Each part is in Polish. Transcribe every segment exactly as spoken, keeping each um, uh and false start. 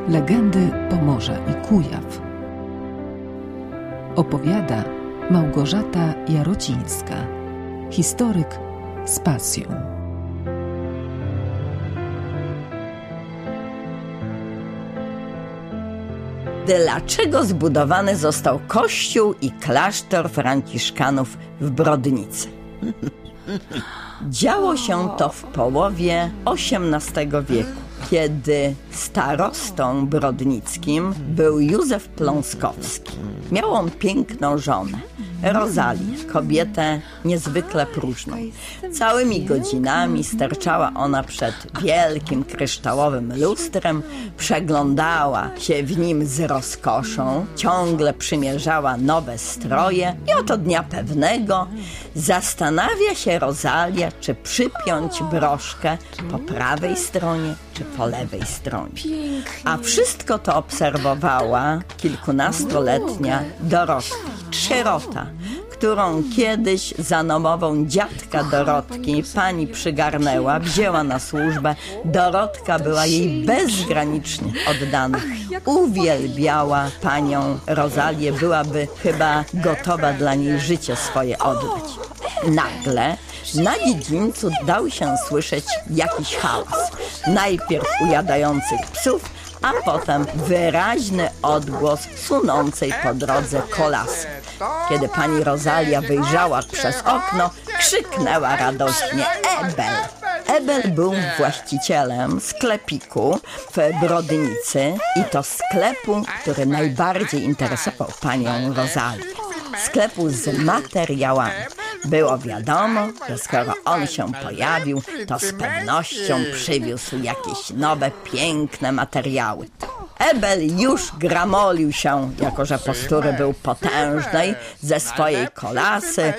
Legendy Pomorza i Kujaw. Opowiada Małgorzata Jarocińska, historyk z pasją. Dlaczego zbudowany został kościół i klasztor franciszkanów w Brodnicy? Działo się to w połowie osiemnastego wieku, kiedy starostą brodnickim był Józef Pląskowski. Miał on piękną żonę, Rozalię, kobietę niezwykle próżną. Całymi godzinami sterczała ona przed wielkim kryształowym lustrem, przeglądała się w nim z rozkoszą, ciągle przymierzała nowe stroje i oto dnia pewnego zastanawia się Rozalia, czy przypiąć broszkę po prawej stronie, czy po lewej stronie. A wszystko to obserwowała kilkunastoletnia Dorotka, sierota, którą kiedyś za namową dziadka Dorotki pani przygarnęła, wzięła na służbę. Dorotka była jej bezgranicznie oddana. Uwielbiała panią Rozalię, byłaby chyba gotowa dla niej życie swoje oddać. Nagle na dziedzińcu dał się słyszeć jakiś hałas. Najpierw ujadających psów, a potem wyraźny odgłos sunącej po drodze kolasy. Kiedy pani Rozalia wyjrzała przez okno, krzyknęła radośnie: Ebel! Ebel był właścicielem sklepiku w Brodnicy i to sklepu, który najbardziej interesował panią Rozalię. Sklepu z materiałami. Było wiadomo, że skoro on się pojawił, to z pewnością przywiózł jakieś nowe, piękne materiały. Ebel już gramolił się, jako że postury był potężnej, ze swojej kolasy,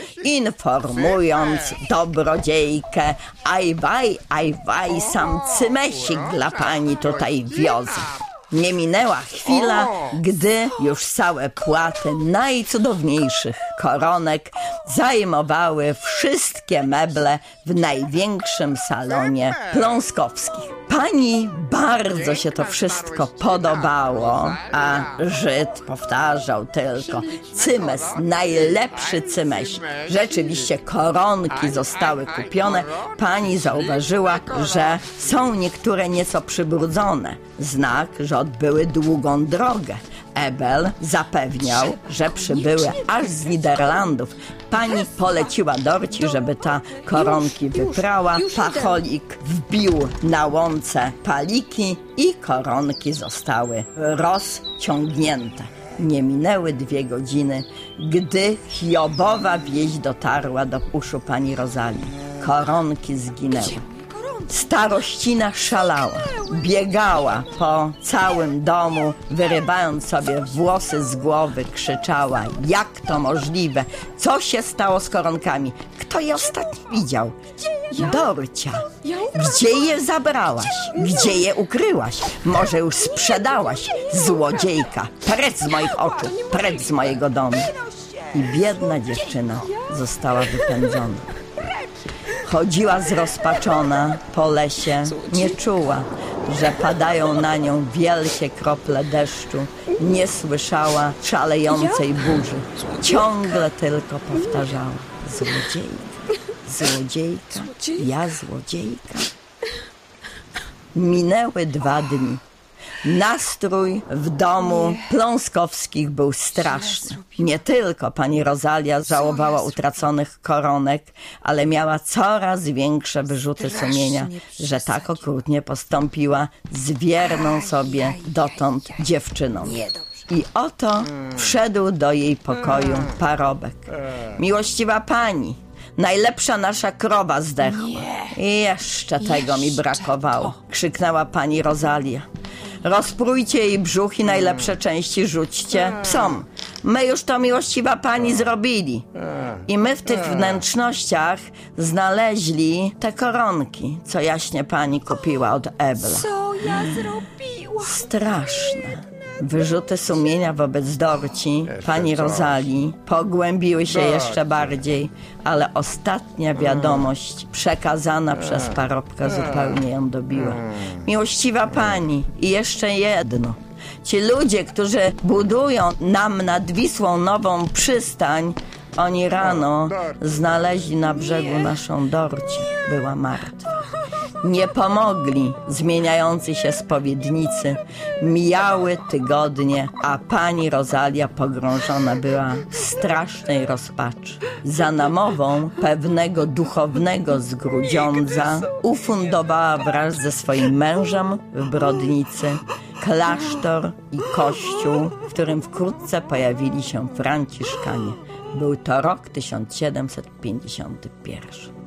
informując dobrodziejkę: aj waj, aj waj, sam cymesik dla pani tutaj wiozę. Nie minęła chwila, gdy już całe płaty najcudowniejszych koronek zajmowały wszystkie meble w największym salonie Pląskowskich. Pani bardzo się to wszystko podobało, a Żyd powtarzał tylko: cymes, najlepszy cymeś. Rzeczywiście koronki zostały kupione. Pani zauważyła, że są niektóre nieco przybrudzone. Znak, że odbyły długą drogę. Ebel zapewniał, że przybyły aż z Niderlandów. Pani poleciła Dorci, żeby ta koronki wyprała. Pacholik wbił na łące paliki i koronki zostały rozciągnięte. Nie minęły dwie godziny, gdy Hiobowa wieść dotarła do uszu pani Rozalii. Koronki zginęły. Starościna szalała, biegała po całym domu, wyrywając sobie włosy z głowy, krzyczała: jak to możliwe? Co się stało z koronkami? Kto je ostatnio widział? Dorcia, gdzie je zabrałaś? Gdzie je ukryłaś? Może już sprzedałaś? Złodziejka, precz z moich oczu, precz z mojego domu. I biedna dziewczyna została wypędzona. Chodziła zrozpaczona po lesie, nie czuła, że padają na nią wielkie krople deszczu, nie słyszała szalejącej burzy. Ciągle tylko powtarzała: złodziejka, złodziejka, ja złodziejka. Minęły dwa dni. Nastrój w domu Pląskowskich był straszny. Nie tylko pani Rozalia żałowała utraconych koronek, ale miała coraz większe wyrzuty sumienia, że tak okrutnie postąpiła z wierną sobie dotąd dziewczyną. I oto wszedł do jej pokoju parobek. Miłościwa pani, najlepsza nasza krowa zdechła. I jeszcze tego mi brakowało, krzyknęła pani Rozalia. Rozprójcie jej brzuch i najlepsze części rzućcie psom. My już to, miłościwa pani, zrobili. I my w tych wnętrznościach znaleźli te koronki, co jaśnie pani kupiła od Ebla. Co ja zrobiłam? Straszne, Wyrzuty sumienia wobec Dorci, pani Rozalii, pogłębiły się jeszcze bardziej, ale ostatnia wiadomość przekazana przez parobka zupełnie ją dobiła. Miłościwa pani, i jeszcze jedno. Ci ludzie, którzy budują nam nad Wisłą nową przystań, oni rano znaleźli na brzegu naszą Dorcię. Była martwa. Nie pomogli zmieniający się spowiednicy. Mijały tygodnie, a pani Rozalia pogrążona była w strasznej rozpaczy. Za namową pewnego duchownego z Grudziądza ufundowała wraz ze swoim mężem w Brodnicy klasztor i kościół, w którym wkrótce pojawili się Franciszkanie. Był to rok tysiąc siedemset pięćdziesiąty pierwszy.